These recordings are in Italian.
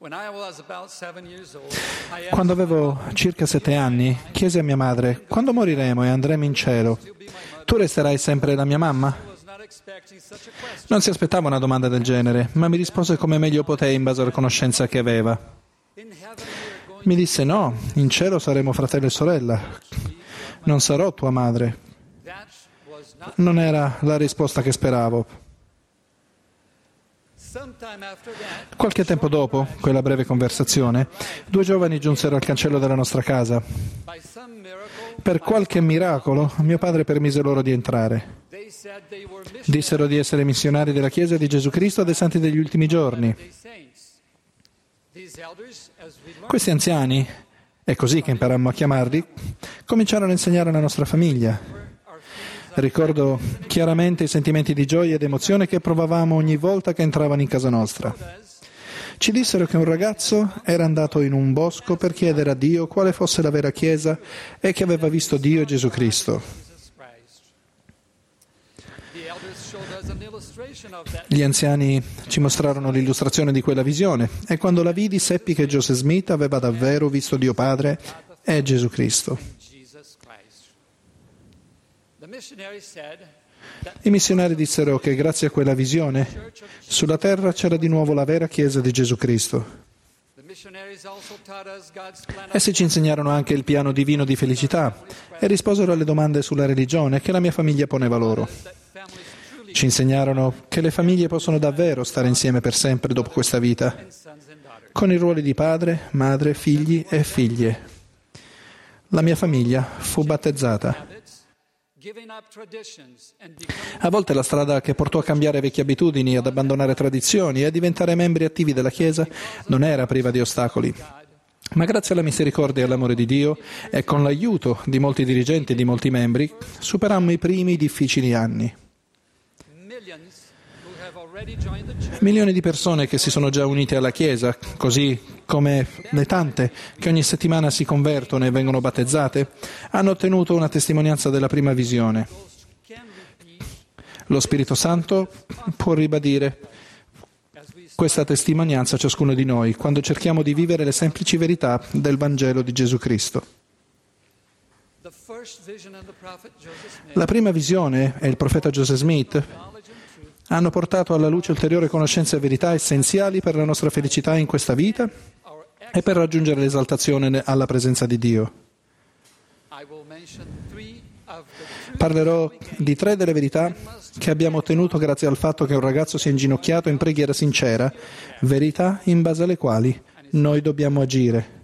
Quando avevo circa 7 anni, chiesi a mia madre: quando moriremo e andremo in cielo, tu resterai sempre la mia mamma? Non si aspettava una domanda del genere, ma mi rispose come meglio potei in base alla conoscenza che aveva. Mi disse: no, in cielo saremo fratello e sorella. Non sarò tua madre. Non era la risposta che speravo. Qualche tempo dopo quella breve conversazione, 2 giovani giunsero al cancello della nostra casa. Per qualche miracolo, mio padre permise loro di entrare. Dissero di essere missionari della Chiesa di Gesù Cristo dei Santi degli Ultimi Giorni. Questi anziani, è così che imparammo a chiamarli, cominciarono a insegnare alla nostra famiglia. Ricordo chiaramente i sentimenti di gioia ed emozione che provavamo ogni volta che entravano in casa nostra. Ci dissero che un ragazzo era andato in un bosco per chiedere a Dio quale fosse la vera Chiesa e che aveva visto Dio e Gesù Cristo. Gli anziani ci mostrarono l'illustrazione di quella visione e quando la vidi seppi che Joseph Smith aveva davvero visto Dio Padre e Gesù Cristo. I missionari dissero che grazie a quella visione sulla terra c'era di nuovo la vera Chiesa di Gesù Cristo. Essi ci insegnarono anche il piano divino di felicità e risposero alle domande sulla religione che la mia famiglia poneva loro. Ci insegnarono che le famiglie possono davvero stare insieme per sempre dopo questa vita, con i ruoli di padre, madre, figli e figlie. La mia famiglia fu battezzata. A volte la strada che portò a cambiare vecchie abitudini, ad abbandonare tradizioni e a diventare membri attivi della Chiesa non era priva di ostacoli. Ma grazie alla misericordia e all'amore di Dio e con l'aiuto di molti dirigenti e di molti membri, superammo i primi difficili anni. Milioni di persone che si sono già unite alla Chiesa, così come le tante che ogni settimana si convertono e vengono battezzate, hanno ottenuto una testimonianza della prima visione. Lo Spirito Santo può ribadire questa testimonianza a ciascuno di noi quando cerchiamo di vivere le semplici verità del Vangelo di Gesù Cristo. La prima visione e il profeta Joseph Smith hanno portato alla luce ulteriori conoscenze e verità essenziali per la nostra felicità in questa vita e per raggiungere l'esaltazione alla presenza di Dio. Parlerò di 3 delle verità che abbiamo ottenuto grazie al fatto che un ragazzo si è inginocchiato in preghiera sincera, verità in base alle quali noi dobbiamo agire.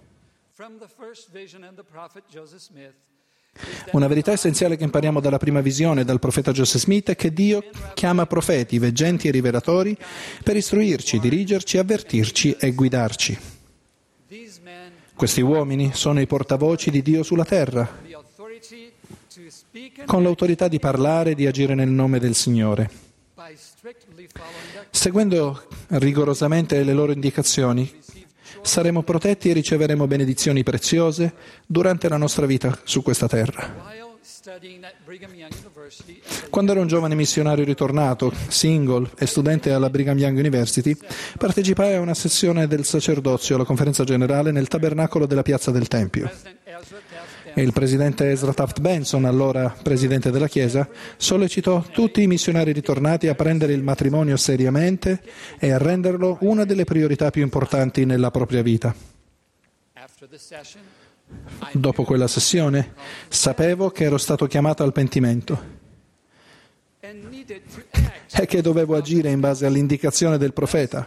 Una verità essenziale che impariamo dalla prima visione dal profeta Joseph Smith è che Dio chiama profeti, veggenti e rivelatori per istruirci, dirigerci, avvertirci e guidarci. Questi uomini sono i portavoci di Dio sulla terra, con l'autorità di parlare e di agire nel nome del Signore. Seguendo rigorosamente le loro indicazioni, saremo protetti e riceveremo benedizioni preziose durante la nostra vita su questa terra. Quando ero un giovane missionario ritornato, single e studente alla Brigham Young University, partecipai a una sessione del sacerdozio alla conferenza generale nel tabernacolo della piazza del Tempio. E il presidente Ezra Taft Benson, allora presidente della Chiesa, sollecitò tutti i missionari ritornati a prendere il matrimonio seriamente e a renderlo una delle priorità più importanti nella propria vita. Dopo quella sessione, sapevo che ero stato chiamato al pentimento e che dovevo agire in base all'indicazione del profeta.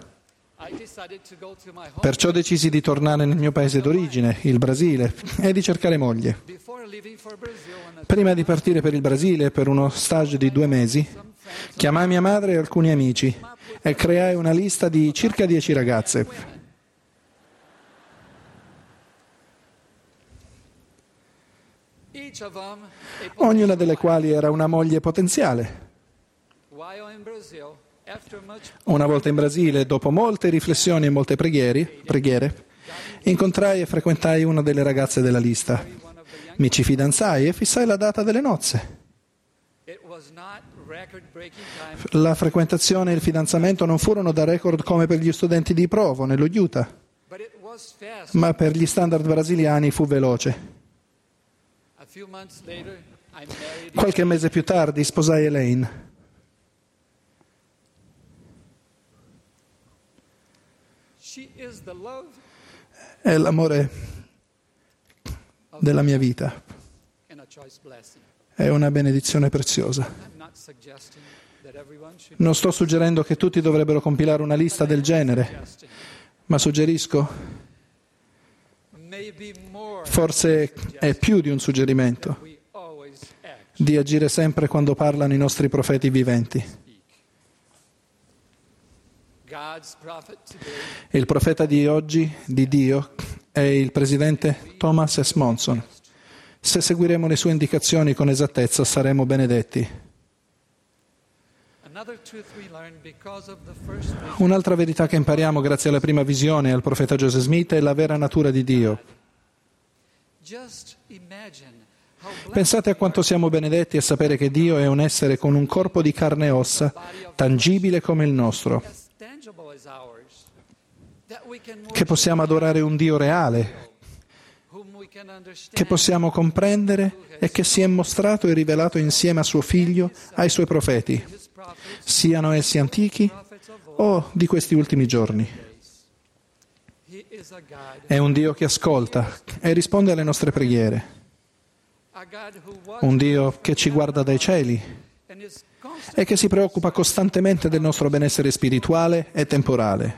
Perciò decisi di tornare nel mio paese d'origine, il Brasile, e di cercare moglie. Prima di partire per il Brasile per uno stage di 2 mesi, chiamai mia madre e alcuni amici e creai una lista di circa 10 ragazze. Ognuna delle quali era una moglie potenziale. Una volta in Brasile, dopo molte riflessioni e molte preghiere, incontrai e frequentai una delle ragazze della lista. Mi ci fidanzai e fissai la data delle nozze. La frequentazione e il fidanzamento non furono da record come per gli studenti di Provo, nello Utah. ma per gli standard brasiliani fu veloce. Qualche mese più tardi sposai Elaine. È l'amore della mia vita. È una benedizione preziosa. Non sto suggerendo che tutti dovrebbero compilare una lista del genere, ma suggerisco, forse è più di un suggerimento, di agire sempre quando parlano i nostri profeti viventi. Il profeta di oggi, di Dio, è il presidente Thomas S. Monson. Se seguiremo le sue indicazioni con esattezza, saremo benedetti. Un'altra verità che impariamo grazie alla prima visione e al profeta Joseph Smith è la vera natura di Dio. Pensate a quanto siamo benedetti a sapere che Dio è un essere con un corpo di carne e ossa, tangibile come il nostro, che possiamo adorare un Dio reale, che possiamo comprendere e che si è mostrato e rivelato insieme a suo Figlio ai suoi profeti, siano essi antichi o di questi ultimi giorni. È un Dio che ascolta e risponde alle nostre preghiere, un Dio che ci guarda dai cieli e che si preoccupa costantemente del nostro benessere spirituale e temporale,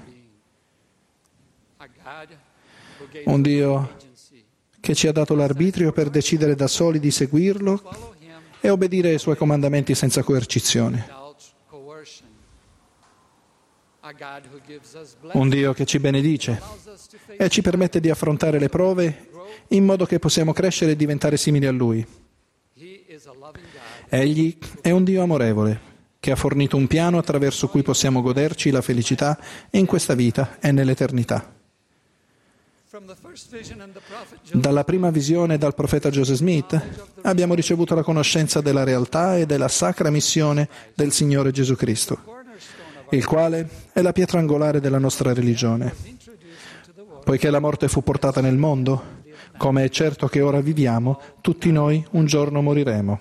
un Dio che ci ha dato l'arbitrio per decidere da soli di seguirlo e obbedire ai suoi comandamenti senza coercizione. Un Dio che ci benedice e ci permette di affrontare le prove in modo che possiamo crescere e diventare simili a Lui. Egli è un Dio amorevole che ha fornito un piano attraverso cui possiamo goderci la felicità in questa vita e nell'eternità. Dalla prima visione dal profeta Joseph Smith abbiamo ricevuto la conoscenza della realtà e della sacra missione del Signore Gesù Cristo, il quale è la pietra angolare della nostra religione. Poiché la morte fu portata nel mondo, come è certo che ora viviamo, tutti noi un giorno moriremo.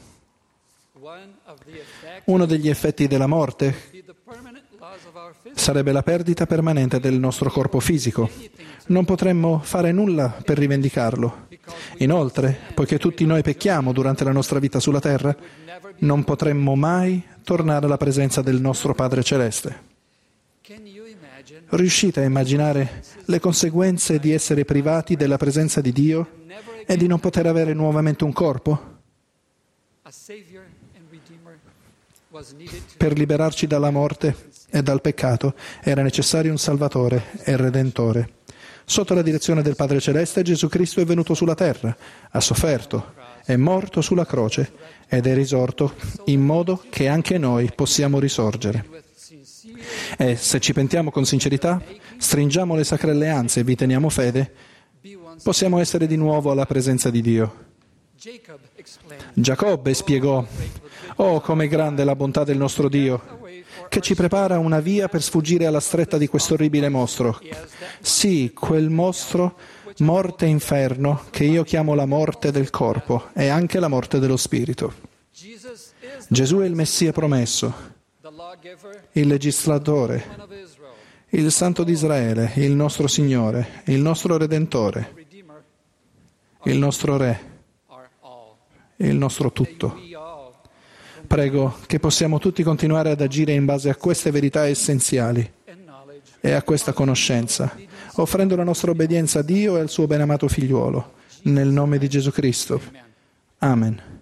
Uno degli effetti della morte sarebbe la perdita permanente del nostro corpo fisico. Non potremmo fare nulla per rivendicarlo. Inoltre, poiché tutti noi pecchiamo durante la nostra vita sulla terra, non potremmo mai tornare alla presenza del nostro Padre Celeste. Riuscite a immaginare le conseguenze di essere privati della presenza di Dio e di non poter avere nuovamente un corpo? Per liberarci dalla morte e dal peccato era necessario un Salvatore e Redentore. Sotto la direzione del Padre Celeste, Gesù Cristo è venuto sulla terra, ha sofferto, è morto sulla croce ed è risorto in modo che anche noi possiamo risorgere. E se ci pentiamo con sincerità, stringiamo le sacre alleanze e vi teniamo fede, possiamo essere di nuovo alla presenza di Dio. Giacobbe spiegò: «Oh, com'è grande la bontà del nostro Dio, che ci prepara una via per sfuggire alla stretta di questo orribile mostro. Sì, quel mostro, morte e inferno, che io chiamo la morte del corpo e anche la morte dello spirito». Gesù è il Messia promesso, il legislatore, il Santo di Israele, il nostro Signore, il nostro Redentore, il nostro Re, il nostro tutto. Prego che possiamo tutti continuare ad agire in base a queste verità essenziali e a questa conoscenza, offrendo la nostra obbedienza a Dio e al suo benamato Figliuolo, nel nome di Gesù Cristo. Amen.